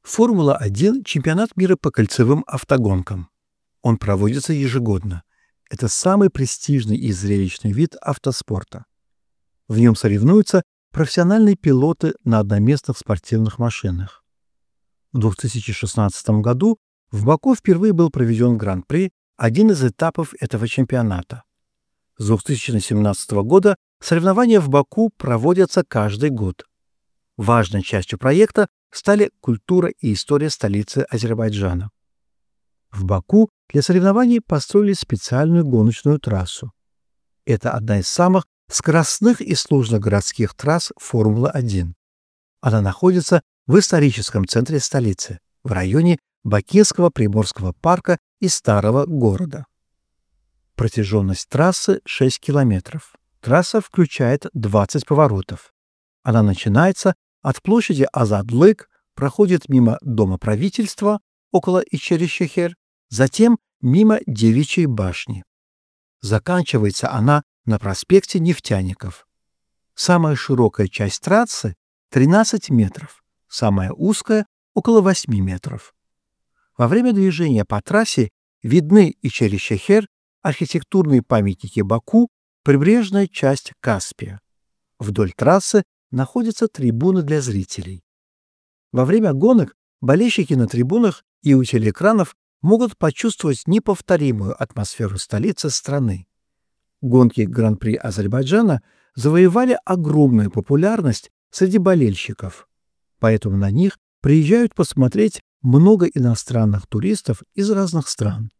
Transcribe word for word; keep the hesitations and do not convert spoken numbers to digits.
Формула-один — чемпионат мира по кольцевым автогонкам. Он проводится ежегодно. Это самый престижный и зрелищный вид автоспорта. В нем соревнуются профессиональные пилоты на одноместных спортивных машинах. В две тысячи шестнадцатом году в Баку впервые был проведен Гран-при, один из этапов этого чемпионата. С две тысячи семнадцатого года соревнования в Баку проводятся каждый год. Важной частью проекта стали культура и история столицы Азербайджана. В Баку для соревнований построили специальную гоночную трассу. Это одна из самых скоростных и сложных городских трасс Формулы-один. Она находится в историческом центре столицы, в районе Бакинского приморского парка и старого города. Протяженность трассы шесть километров. Трасса включает двадцать поворотов. Она начинается от площади Азадлык, проходит мимо Дома правительства около Ичеришехер, затем мимо Девичьей башни. Заканчивается она на проспекте Нефтяников. Самая широкая часть трассы — тринадцать метров, самая узкая — около восьми метров. Во время движения по трассе видны Ичеришехер, архитектурные памятники Баку, прибрежная часть Каспия. Вдоль трассы находятся трибуны для зрителей. Во время гонок болельщики на трибунах и у телеэкранов могут почувствовать неповторимую атмосферу столицы страны. Гонки Гран-при Азербайджана завоевали огромную популярность среди болельщиков, поэтому на них приезжают посмотреть много иностранных туристов из разных стран.